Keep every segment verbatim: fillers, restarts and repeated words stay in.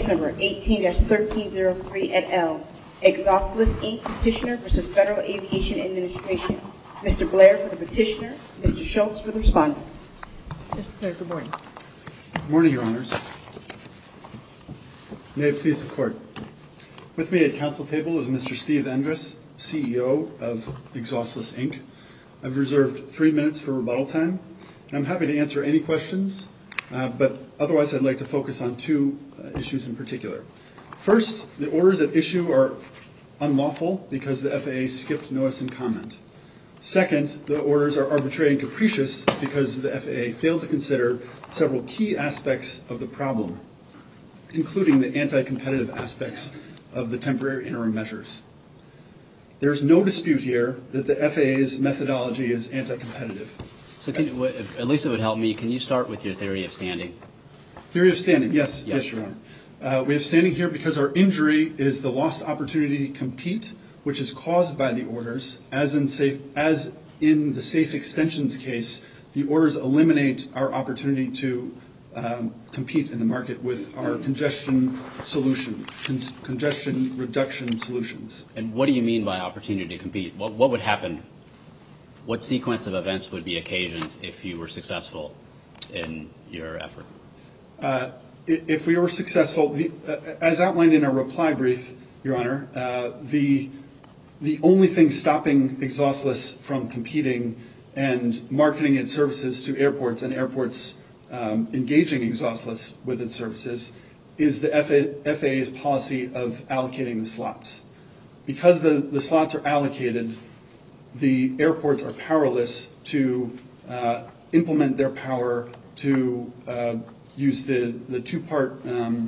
Case number eighteen dash thirteen oh three et al. Exhaustless Incorporated Petitioner versus Federal Aviation Administration. Mister Blair for the petitioner, Mister Schultz for the respondent. Mister Blair, good morning. Good morning, Your Honors. May it please the Court. With me at council table is Mister Steve Endress, C E O of Exhaustless Incorporated. I've reserved three minutes for rebuttal time, and I'm happy to answer any questions, uh, but otherwise I'd like to focus on two uh, issues in particular. First, the orders at issue are unlawful because the F A A skipped notice and comment. Second, the orders are arbitrary and capricious because the F A A failed to consider several key aspects of the problem, including the anti-competitive aspects of the temporary interim measures. There's no dispute here that the F A A's methodology is anti-competitive. So can you, at least it would help me, can you start with your theory of standing? Theory of standing, yes, yes, yes, Your Honor. Uh, we have standing here because our injury is the lost opportunity to compete, which is caused by the orders. As in, safe, as in the safe extensions case, the orders eliminate our opportunity to um, compete in the market with our congestion solution, con- congestion reduction solutions. And what do you mean by opportunity to compete? What, what would happen? What sequence of events would be occasioned if you were successful in your effort? Uh, if we were successful, the, uh, as outlined in our reply brief, Your Honor, uh, the the only thing stopping Exhaustless from competing and marketing its services to airports and airports um, engaging Exhaustless with its services is the F A A's policy of allocating the slots. Because the, the slots are allocated, the airports are powerless to uh, implement their power to uh, use the, the two-part um,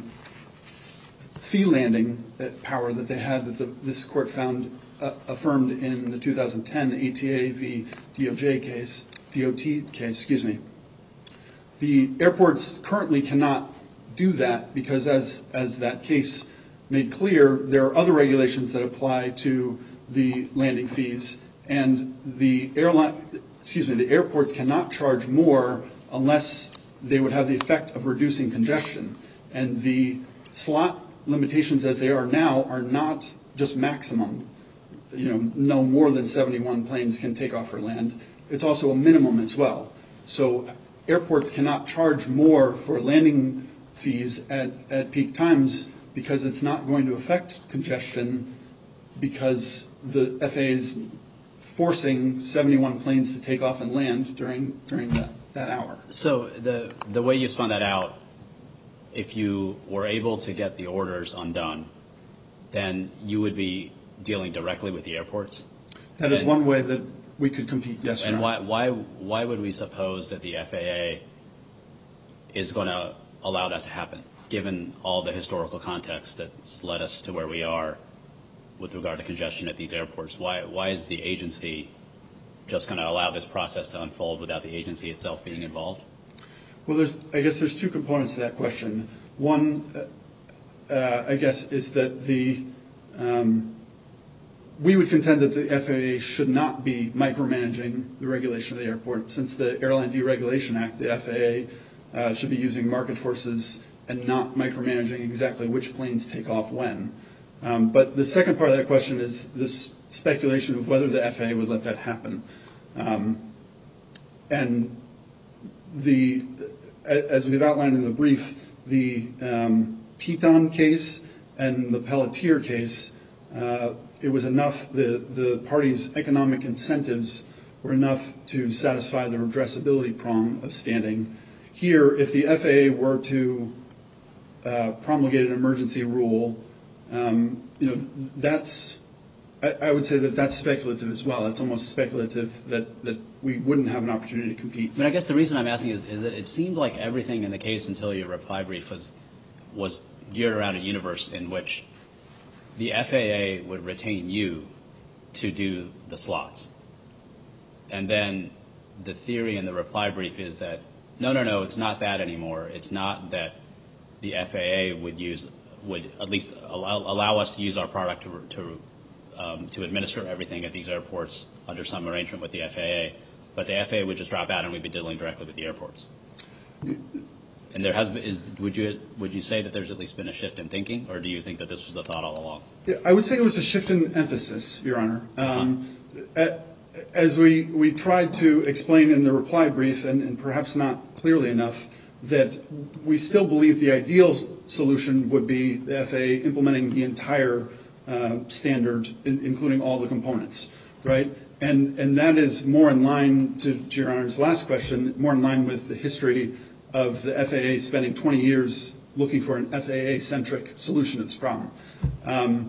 fee landing power that they had that the, this court found uh, affirmed in the two thousand ten A T A v. D O J case, D O T case, excuse me. The airports currently cannot do that because, as as that case made clear, there are other regulations that apply to the landing fees, and the airline, excuse me, the airports cannot charge more unless they would have the effect of reducing congestion. And the slot limitations as they are now are not just maximum. You know, no more than seventy-one planes can take off or land. It's also a minimum as well. So airports cannot charge more for landing fees at, at peak times because it's not going to affect congestion because the F A A is forcing seventy-one planes to take off and land during during that, that hour. So the the way you spun that out, if you were able to get the orders undone, then you would be dealing directly with the airports? That is and, one way that we could compete, yes. And why, why, why would we suppose that the F A A is going to allow that to happen, given all the historical context that's led us to where we are with regard to congestion at these airports? Why, why is the agency just going to allow this process to unfold without the agency itself being involved? Well, there's, I guess there's two components to that question. One, uh, I guess, is that the um, we would contend that the F A A should not be micromanaging the regulation of the airport. Since the Airline Deregulation Act, the F A A uh, should be using market forces and not micromanaging exactly which planes take off when. Um, but the second part of that question is this speculation of whether the F A A would let that happen. Um, and the, as we've outlined in the brief, the um, Teton case and the Pelletier case, uh, it was enough, the, the parties' economic incentives were enough to satisfy the redressability prong of standing. Here, if the F A A were to uh, promulgate an emergency rule, um, you know, that's, I, I would say that that's speculative as well. It's almost speculative that, that we wouldn't have an opportunity to compete. But I guess the reason I'm asking is, is that it seemed like everything in the case until your reply brief was was geared around a universe in which the F A A would retain you to do the slots. And then the theory in the reply brief is that, no, no, no, it's not that anymore. It's not that the F A A would use, would at least allow, allow us to use our product to, to, um, to administer everything at these airports under some arrangement with the F A A, but the F A A would just drop out and we'd be dealing directly with the airports. And there has been, is, would you, would you say that there's at least been a shift in thinking, or do you think that this was the thought all along? Yeah, I would say it was a shift in emphasis, Your Honor. Um, uh-huh. As we, we tried to explain in the reply brief, and, and perhaps not clearly enough, that we still believe the ideal solution would be the F A A implementing the entire uh, standard, in, including all the components, right? And and that is more in line, to, to Your Honor's last question, more in line with the history of the F A A spending twenty years looking for an F A A-centric solution to this problem. Um,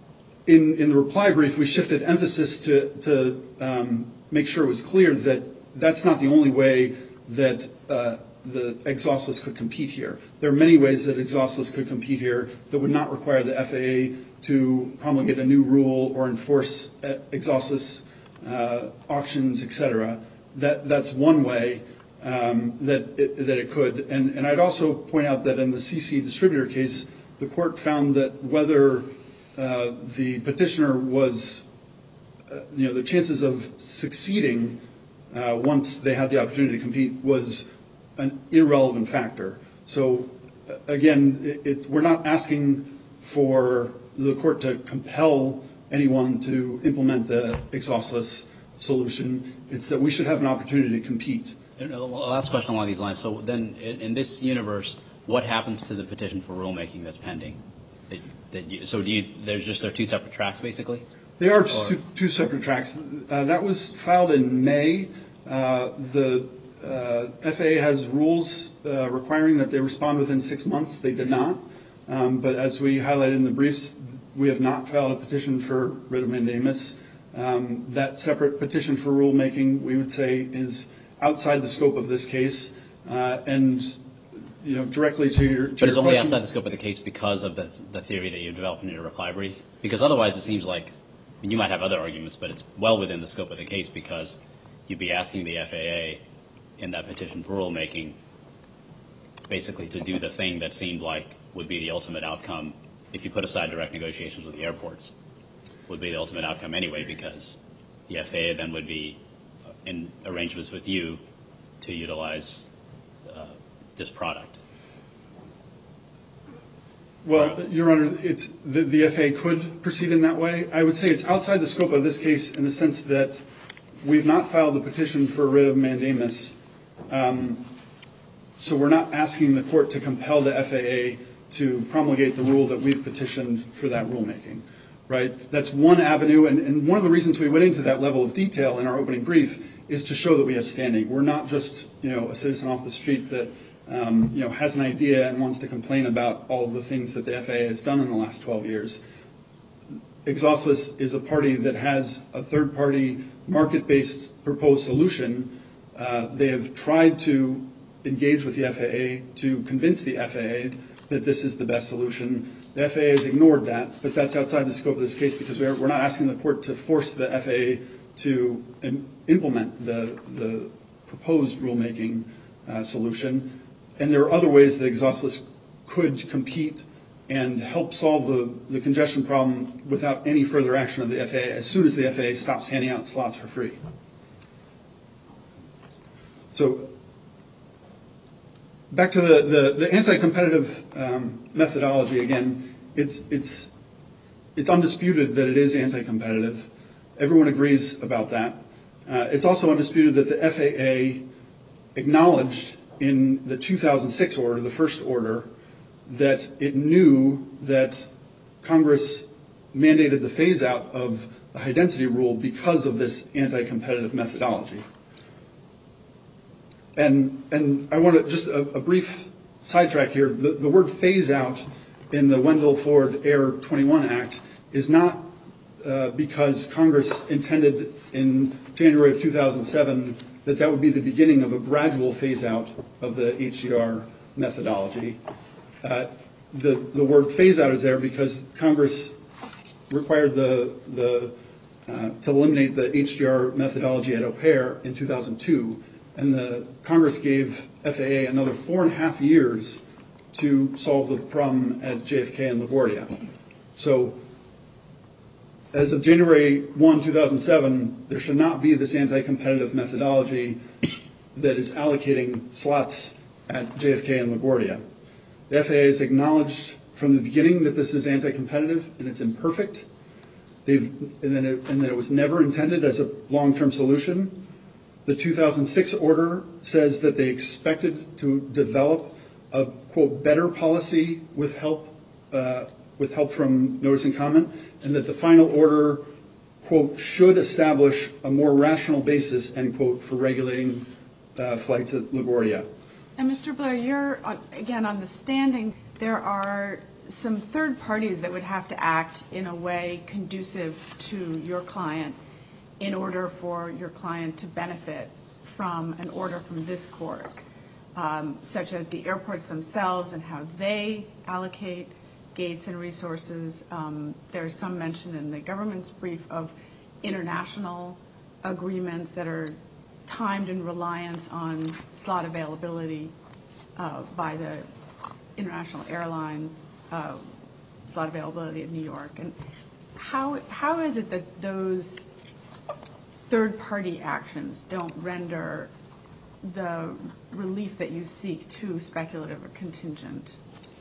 in, in the reply brief, we shifted emphasis to, to um, make sure it was clear that that's not the only way that uh, the exhaustless could compete here. There are many ways that exhaustless could compete here that would not require the F A A to promulgate a new rule or enforce exhaustless uh, auctions, et cetera. That, that's one way um, that, it, that it could. And, and I'd also point out that in the C C distributor case, the court found that whether uh, the petitioner was, uh, you know, the chances of succeeding uh, once they had the opportunity to compete was an irrelevant factor. So, uh, again, it, it, we're not asking for the court to compel anyone to implement the exhaustless solution. It's that we should have an opportunity to compete. And the last question along these lines. So then, in, in this universe, what happens to the petition for rulemaking that's pending? That, that you, so do you, there's just, they're two separate tracks, basically? They are just two, two separate tracks. Uh, that was filed in May. Uh, the uh, F A A has rules uh, requiring that they respond within six months. They did not. Um, but as we highlighted in the briefs, we have not filed a petition for writ of mandamus. Um, that separate petition for rulemaking, we would say, is outside the scope of this case. Uh, and, you know, directly to your, to but it's your only question, outside the scope of the case because of the, the theory that you developed in your reply brief? Because otherwise it seems like, I mean, you might have other arguments, but it's well within the scope of the case because you'd be asking the F A A in that petition for rulemaking basically to do the thing that seemed like would be the ultimate outcome if you put aside direct negotiations with the airports, would be the ultimate outcome anyway, because the F A A then would be in arrangements with you to utilize uh, this product. Well, Your Honor, it's the, the F A A could proceed in that way. I would say it's outside the scope of this case in the sense that we've not filed the petition for writ of mandamus. Um, so we're not asking the court to compel the F A A to promulgate the rule that we've petitioned for that rulemaking, right? That's one avenue, and, and one of the reasons we went into that level of detail in our opening brief is to show that we have standing. We're not just, you know, a citizen off the street that, um, you know, has an idea and wants to complain about all of the things that the F A A has done in the last twelve years. Exhaustless is a party that has a third-party market-based proposed solution. Uh, they have tried to engage with the F A A to convince the F A A that this is the best solution. The F A A has ignored that, but that's outside the scope of this case because we're, we're not asking the court to force the F A A to im- implement the, the proposed rulemaking uh, solution. And there are other ways that exhaustless could compete and help solve the, the congestion problem without any further action of the F A A as soon as the F A A stops handing out slots for free. So back to the, the, the anti-competitive um, methodology again, it's, it's, it's undisputed that it is anti-competitive. Everyone agrees about that. Uh, it's also undisputed that the F A A acknowledged in the two thousand six order, the first order, that it knew that Congress mandated the phase-out of the high-density rule because of this anti-competitive methodology. And and I want to just a, a brief sidetrack here. The, the word phase-out in the Wendell Ford Air twenty-one Act is not uh, because Congress intended in January of two thousand seven that that would be the beginning of a gradual phase-out of the H D R methodology. Uh, the, the word phase-out is there because Congress required the, the, uh, to eliminate the H D R methodology at O'Hare in two thousand two, and the Congress gave F A A another four and a half years to solve the problem at J F K and LaGuardia. So as of January first, two thousand seven, there should not be this anti-competitive methodology that is allocating slots at J F K and LaGuardia. The F A A has acknowledged from the beginning that this is anti-competitive and it's imperfect, They've, and, then it, and that it was never intended as a long-term solution. The two thousand six order says that they expected to develop a, quote, better policy with help uh, with help from notice and comment, and that the final order, quote, should establish a more rational basis, end quote, for regulating uh, flights at LaGuardia. And Mister Blair, you're, on, again, on the standing, there are some third parties that would have to act in a way conducive to your client in order for your client to benefit from an order from this court, um, such as the airports themselves and how they allocate gates and resources. Um, there's some mention in the government's brief of international agreements that are timed in reliance on slot availability uh, by the international airlines, uh, slot availability of New York. And how how is it that those third-party actions don't render the relief that you seek too speculative or contingent?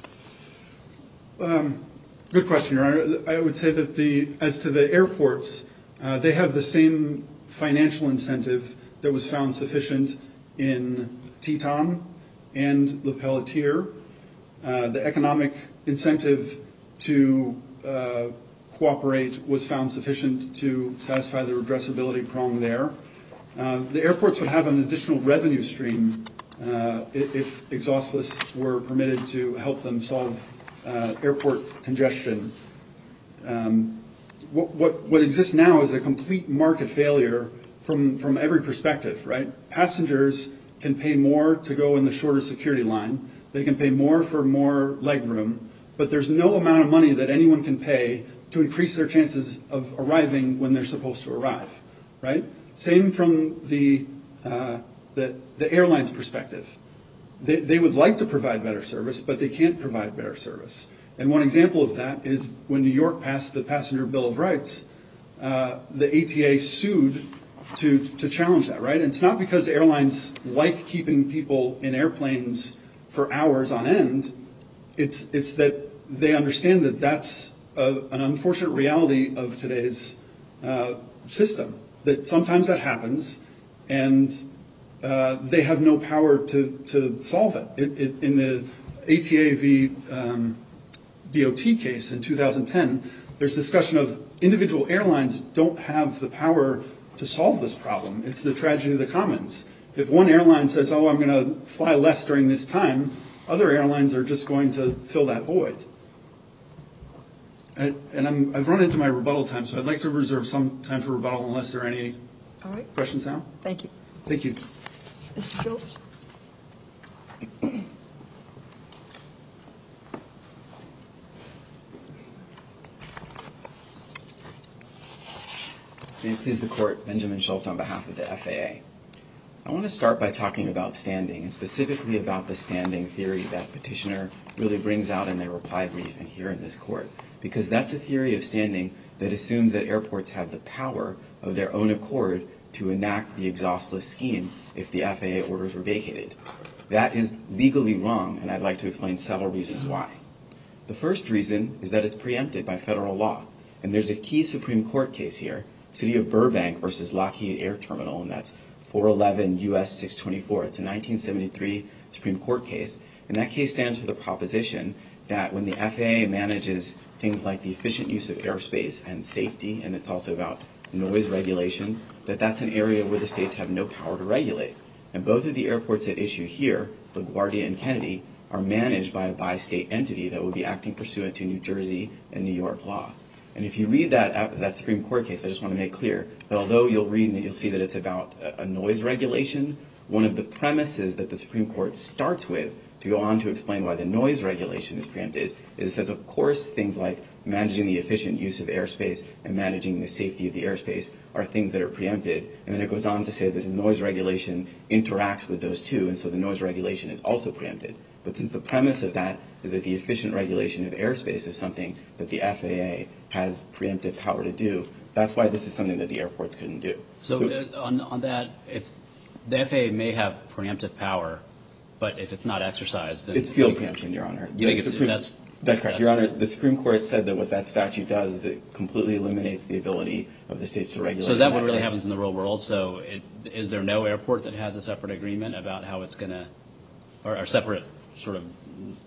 Um, good question, Your Honor. I would say that the as to the airports, uh, they have the same financial incentive that was found sufficient in Teton and Le Pelletier. Uh, the economic incentive to uh, cooperate was found sufficient to satisfy the redressability prong there. Uh, the airports would have an additional revenue stream uh, if exhaustless were permitted to help them solve uh, airport congestion. Um, what, what, what exists now is a complete market failure from, from every perspective, right? Passengers can pay more to go in the shorter security line. They can pay more for more legroom, but there's no amount of money that anyone can pay to increase their chances of arriving when they're supposed to arrive, right? Same from the uh, the, the airline's perspective. They, they would like to provide better service, but they can't provide better service. And one example of that is when New York passed the Passenger Bill of Rights, uh, the A T A sued to to challenge that, right? And it's not because airlines like keeping people in airplanes for hours on end. It's it's that they understand that that's a, an unfortunate reality of today's uh, system. That sometimes that happens, and uh, they have no power to, to solve it. It, it. In the A T A v. Um, D O T case in two thousand ten, there's discussion of individual airlines don't have the power to solve this problem. It's the tragedy of the commons. If one airline says, oh, I'm going to fly less during this time, other airlines are just going to fill that void. And, and I'm, I've run into my rebuttal time, so I'd like to reserve some time for rebuttal unless there are any All right. questions now. Thank you. Thank you. Mister Schultz? May it please the Court, Benjamin Schultz on behalf of the F A A. I want to start by talking about standing, and specifically about the standing theory that petitioner really brings out in their reply brief and here in this Court, because that's a theory of standing that assumes that airports have the power of their own accord to enact the exhaustless scheme if the F A A orders were vacated. That is legally wrong, and I'd like to explain several reasons why. The first reason is that it's preempted by federal law, and there's a key Supreme Court case here, City of Burbank versus Lockheed Air Terminal, and that's four eleven U S six twenty-four. It's a nineteen seventy-three Supreme Court case, and that case stands for the proposition that when the F A A manages things like the efficient use of airspace and safety, and it's also about noise regulation, that that's an area where the states have no power to regulate. And both of the airports at issue here, LaGuardia and Kennedy, are managed by a bi-state entity that would be acting pursuant to New Jersey and New York law. And if you read that that Supreme Court case, I just want to make clear that although you'll read and you'll see that it's about a noise regulation, one of the premises that the Supreme Court starts with to go on to explain why the noise regulation is preempted is it says, of course, things like managing the efficient use of airspace and managing the safety of the airspace are things that are preempted. And then it goes on to say that the noise regulation interacts with those two, and so the noise regulation is also preempted. But since the premise of that is that the efficient regulation of airspace is something that the F A A has preemptive power to do, that's why this is something that the airports couldn't do. So, so uh, on, on that, if the F A A may have preemptive power, but if it's not exercised, then it's field preemption, Your Honor. You think The it's, Supreme, that's that's correct, that's, Your Honor. The Supreme Court said that what that statute does is it completely eliminates the ability of the states to regulate. So is that what really area. happens in the real world? So it, is there no airport that has a separate agreement about how it's going to, or a separate sort of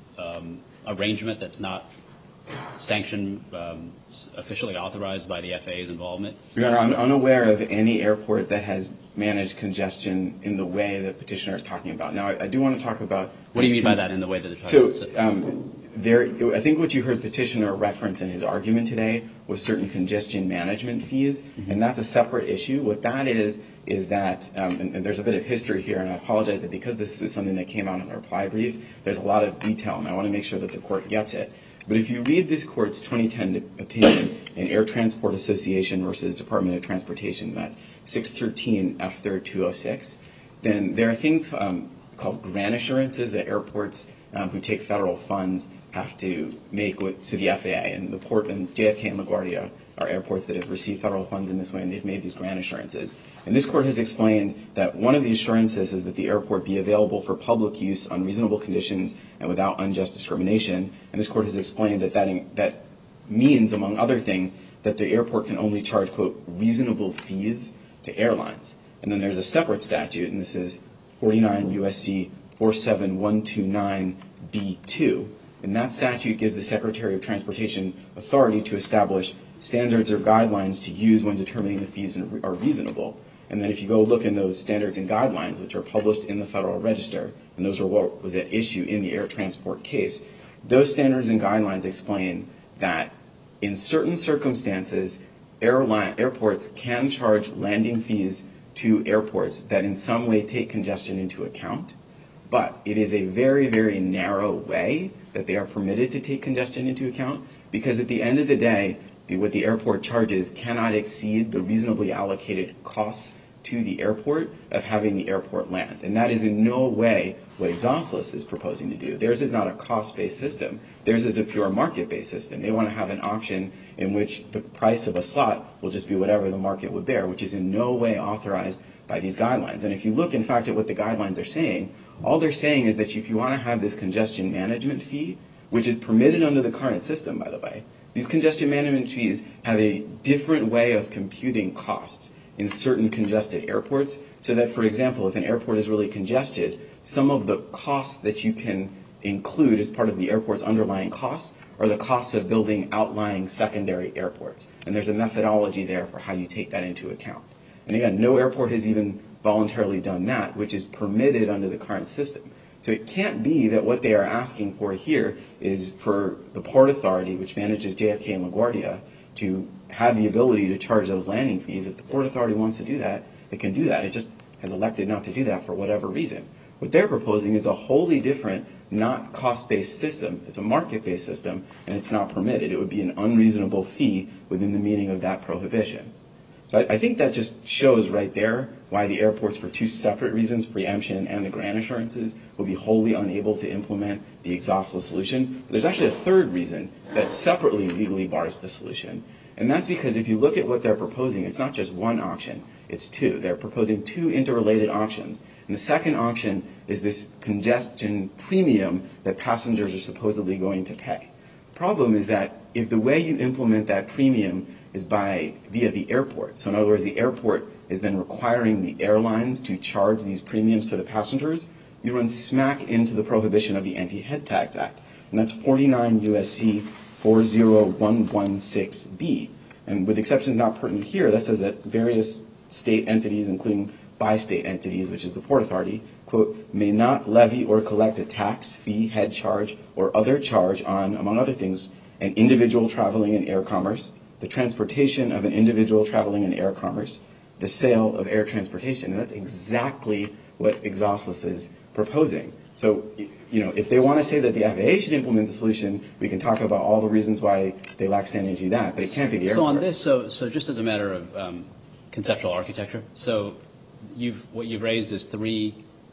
um, arrangement that's not sanctioned, um, officially authorized by the F A A's involvement? Your Honor, I'm unaware of any airport that has managed congestion in the way that petitioner is talking about. Now, I, I do want to talk about. What do you mean by that in the way that they're talking so, about? So, um, there, I think what you heard petitioner reference in his argument today was certain congestion management fees, mm-hmm. and that's a separate issue. What that is, is that, um, and, and there's a bit of history here, and I apologize that because this is something that came out in the reply brief, there's a lot of detail, and I want to make sure that the court gets it. But if you read this court's twenty ten opinion in Air Transport Association versus Department of Transportation, that's six thirteen F third two oh six, then there are things um, called grant assurances that airports um, who take federal funds have to make with, to the F A A. And the port and J F K and LaGuardia are airports that have received federal funds in this way, and they've made these grant assurances. And this court has explained that one of the assurances is that the airport be available for public use on reasonable conditions and without unjust discrimination. And this court has explained that that, in, that means, among other things, that the airport can only charge, quote, reasonable fees to airlines. And then there's a separate statute, and this is forty-nine U S C forty-seven one twenty-nine B two. And that statute gives the Secretary of Transportation authority to establish standards or guidelines to use when determining the fees are reasonable. And then if you go look in those standards and guidelines, which are published in the Federal Register, and those are what was at issue in the air transport case, those standards and guidelines explain that in certain circumstances, airline, airports can charge landing fees to airports that in some way take congestion into account. But it is a very, very narrow way that they are permitted to take congestion into account, because at the end of the day, what the airport charges cannot exceed the reasonably allocated costs to the airport of having the airport land. And that is in no way what Exhaustless is proposing to do. Theirs is not a cost-based system. Theirs is a pure market-based system. They want to have an option in which the price of a slot will just be whatever the market would bear, which is in no way authorized by these guidelines. And if you look, in fact, at what the guidelines are saying, all they're saying is that if you want to have this congestion management fee, which is permitted under the current system, by the way, these congestion management fees have a different way of computing costs in certain congested airports, so that, for example, if an airport is really congested, some of the costs that you can include as part of the airport's underlying costs are the costs of building outlying secondary airports. And there's a methodology there for how you take that into account. And again, no airport has even voluntarily done that, which is permitted under the current system. So it can't be that what they are asking for here is for the Port Authority, which manages J F K and LaGuardia, to have the ability to charge those landing fees. If the Port Authority wants to do that, it can do that. It just has elected not to do that for whatever reason. What they're proposing is a wholly different, not cost-based system. It's a market-based system, and it's not permitted. It would be an unreasonable fee within the meaning of that prohibition. So I, I think that just shows right there why the airports, for two separate reasons, preemption and the grant assurances, will be wholly unable to implement the exhaustless solution. But there's actually a third reason that separately legally bars the solution. And that's because if you look at what they're proposing, it's not just one auction, it's two. They're proposing two interrelated auctions. And the second auction is this congestion premium that passengers are supposedly going to pay. The problem is that if the way you implement that premium is by via the airport, so in other words, the airport is then requiring the airlines to charge these premiums to the passengers, you run smack into the prohibition of the Anti-Head Tax Act. And that's forty-nine U S C forty one sixteen B. And with exceptions not pertinent here, that says that various state entities, including bi-state entities, which is the Port Authority, quote, may not levy or collect a tax, fee, head charge, or other charge on, among other things, an individual traveling in air commerce, the transportation of an individual traveling in air commerce, the sale of air transportation. And that's exactly what Exhaustless is proposing. So, you know, if they want to say that the F A A should implement the solution, we can talk about all the reasons why they lack standing to do that, but it can't be the airport. So on this, so, so just as a matter of um, conceptual architecture, so you've what you've raised is three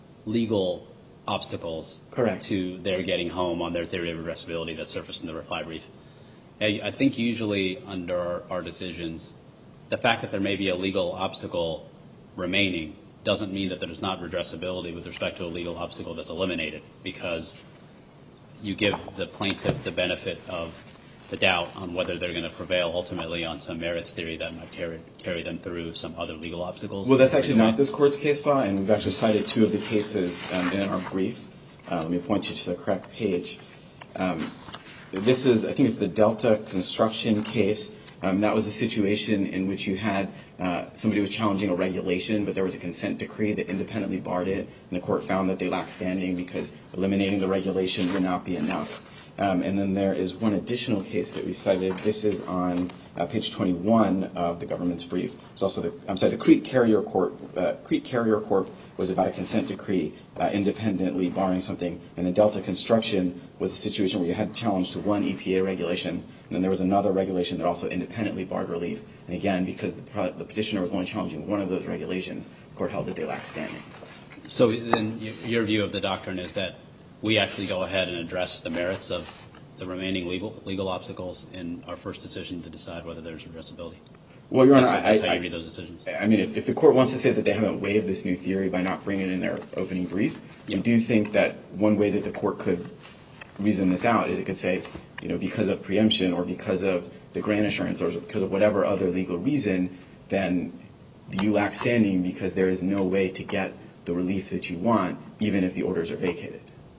legal obstacles Correct. to their getting home on their theory of addressability that's surfaced in the reply brief. I, I think usually under our, our decisions, the fact that there may be a legal obstacle remaining doesn't mean that there's not redressability with respect to a legal obstacle that's eliminated, because you give the plaintiff the benefit of the doubt on whether they're going to prevail ultimately on some merits theory that might carry carry them through some other legal obstacles. Well, that's actually not this court's case law, and we've actually cited two of the cases um, in our brief. Uh, let me point you to the correct page. Um, this is, I think it's the Delta Construction case. Um, that was a situation in which you had uh, somebody was challenging a regulation, but there was a consent decree that independently barred it, and the court found that they lacked standing because eliminating the regulation would not be enough. Um, and then there is one additional case that we cited. This is on uh, page twenty-one of the government's brief. It's also the, I'm sorry, the Crete Carrier Corp. Uh, Crete Carrier Corp. was about a consent decree uh, independently barring something, and the Delta Construction was a situation where you had a challenge to one E P A regulation, and then there was another regulation that also independently barred relief. And again, because the, the petitioner was only challenging one of those regulations, the court held that they lacked standing. So then your view of the doctrine is that we actually go ahead and address the merits of the remaining legal legal obstacles in our first decision to decide whether there's redressability? Well, Your Honor, that's, that's I, how I, you read those decisions. I mean, if, if the court wants to say that they haven't waived this new theory by not bringing it in their opening brief, yeah. I do think that one way that the court could reason this out is it could say, you know, because of preemption or because of the grant assurance or because of whatever other legal reason, then you lack standing because there is no way to get the relief that you want, even if the orders are vacated.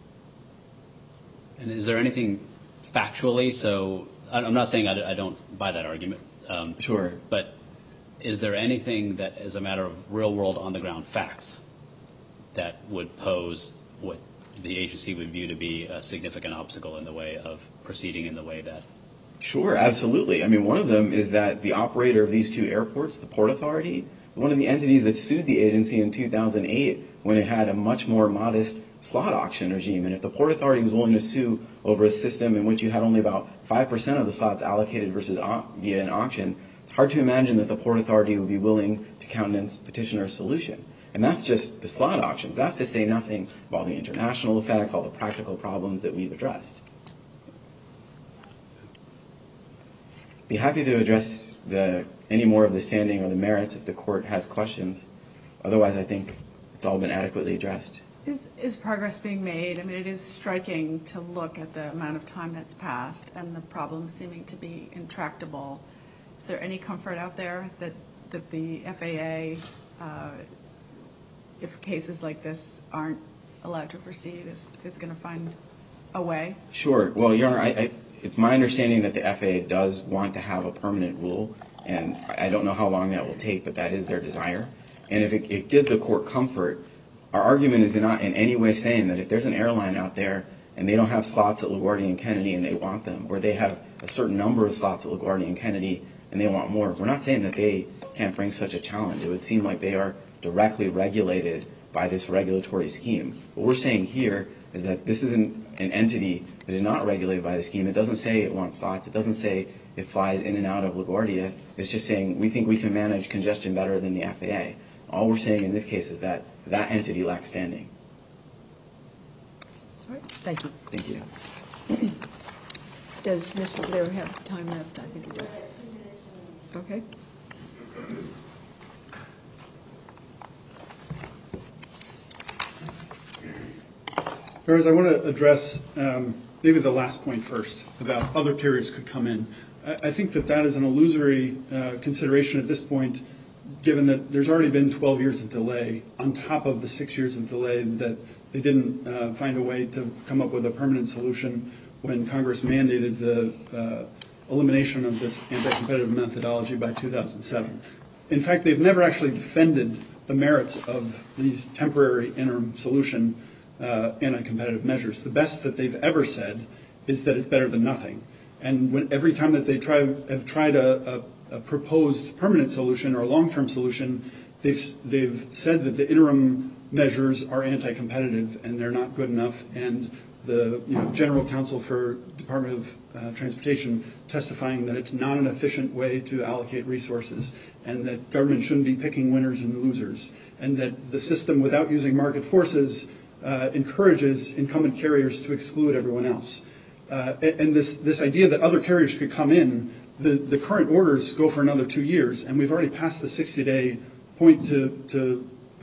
And is there anything factually, so I'm not saying I, I don't buy that argument. Um, sure. But is there anything that is a matter of real-world on-the-ground facts that would pose what the agency would view to be a significant obstacle in the way of proceeding in the way that? Sure, absolutely. I mean, one of them is that the operator of these two airports, the Port Authority, one of the entities that sued the agency in two thousand eight when it had a much more modest slot auction regime. And if the Port Authority was willing to sue over a system in which you had only about five percent of the slots allocated versus via an auction, it's hard to imagine that the Port Authority would be willing to countenance petitioner's solution. And that's just the slot auctions. That's to say nothing of all the international effects, all the practical problems that we've addressed. Be happy to address the, any more of the standing or the merits if the court has questions. Otherwise, I think it's all been adequately addressed. Is, is progress being made? I mean, it is striking to look at the amount of time that's passed and the problem seeming to be intractable. Is there any comfort out there that, that the F A A, uh, if cases like this aren't allowed to proceed, is, is going to find a way? Sure. Well, Your Honor, I, I, it's my understanding that the F A A does want to have a permanent rule, and I don't know how long that will take, but that is their desire. And if it, it gives the court comfort, our argument is not in any way saying that if there's an airline out there and they don't have slots at LaGuardia and Kennedy and they want them, or they have a certain number of slots at LaGuardia and Kennedy and they want more, we're not saying that they can't bring such a challenge. It would seem like they are directly regulated by this regulatory scheme. What we're saying here is that this is an, an entity that is not regulated by the scheme. It doesn't say it wants slots. It doesn't say it flies in and out of LaGuardia. It's just saying we think we can manage congestion better than the F A A. All we're saying in this case is that that entity lacks standing. All right. Thank you. Thank you. Does Mister Blair have time left? I think he does. Okay. Whereas I want to address um, maybe the last point first about other carriers could come in. I, I think that that is an illusory uh, consideration at this point, given that there's already been twelve years of delay on top of the six years of delay that they didn't uh, find a way to come up with a permanent solution when Congress mandated the uh, elimination of this anti-competitive methodology by two thousand seven. In fact, they've never actually defended the merits of these temporary interim solution uh, anti-competitive measures. The best that they've ever said is that it's better than nothing. And when, every time that they try have tried a, a, a proposed permanent solution or a long-term solution, they've they've said that the interim measures are anti-competitive and they're not good enough. And the you know, General Counsel for Department of uh, Transportation testifying that it's not an efficient way to allocate resources and that government shouldn't be picking winners and losers, and that the system without using market forces uh, encourages incumbent carriers to exclude everyone else. Uh, and this, this idea that other carriers could come in, the, the current orders go for another two years, and we've already passed the sixty-day point to, to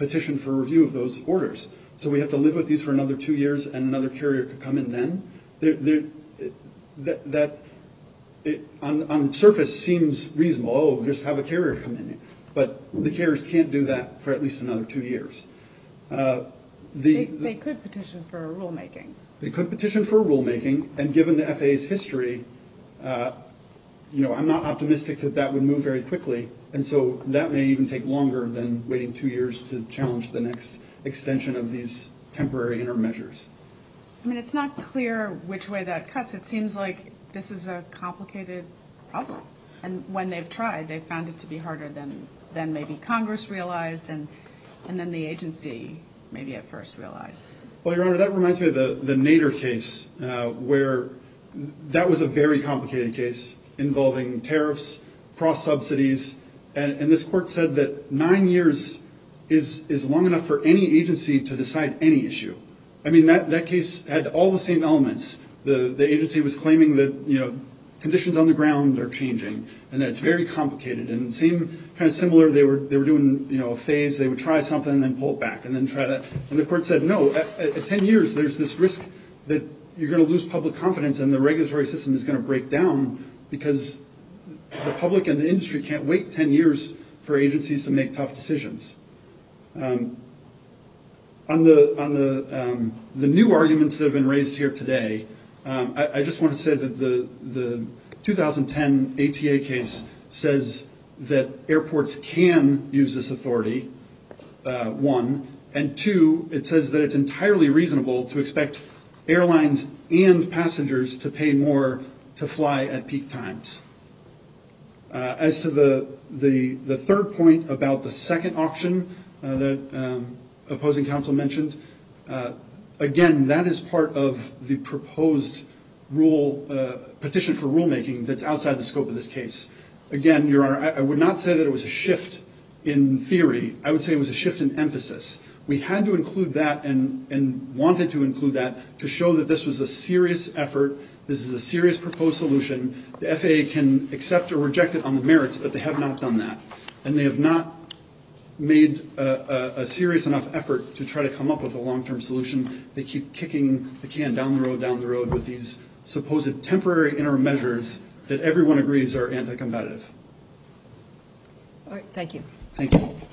petition for review of those orders. So we have to live with these for another two years, and another carrier could come in then. They're, they're, that that it, on, on the surface seems reasonable. Oh, just have a carrier come in. But the carriers can't do that for at least another two years. Uh, the, They, they could petition for a rulemaking. They could petition for a rulemaking, and given the F A A's history, uh, you know, I'm not optimistic that that would move very quickly, and so that may even take longer than waiting two years to challenge the next extension of these temporary interim measures. I mean, it's not clear which way that cuts. It seems like this is a complicated problem. And when they've tried, they've found it to be harder than, than maybe Congress realized and, and then the agency maybe at first realized. Well, Your Honor, that reminds me of the, the Nader case, uh, where that was a very complicated case involving tariffs, cross-subsidies, and, and this court said that nine years is, is long enough for any agency to decide any issue. I mean, that, that case had all the same elements. The, the agency was claiming that, you know, conditions on the ground are changing, and that it's very complicated. And it seemed kind of similar. They were they were doing, you know, a phase. They would try something and then pull it back, and then try that. And the court said, no, at, at ten years, there's this risk that you're going to lose public confidence, and the regulatory system is going to break down because the public and the industry can't wait ten years for agencies to make tough decisions. Um, on the on the um, the new arguments that have been raised here today. Um, I, I just want to say that the, the two thousand ten A T A case says that airports can use this authority, uh, one, and two, it says that it's entirely reasonable to expect airlines and passengers to pay more to fly at peak times. Uh, as to the, the, the third point about the second auction uh, that um, opposing counsel mentioned, uh, again, that is part of the proposed rule uh, petition for rulemaking that's outside the scope of this case. Again, Your Honor, I, I would not say that it was a shift in theory. I would say it was a shift in emphasis. We had to include that and, and wanted to include that to show that this was a serious effort. This is a serious proposed solution. The F A A can accept or reject it on the merits, but they have not done that. And they have not made a, a, a serious enough effort to try to come up with a long-term solution. They keep kicking the can down the road, down the road with these supposed temporary interim measures that everyone agrees are anti-competitive. All right, thank you. Thank you.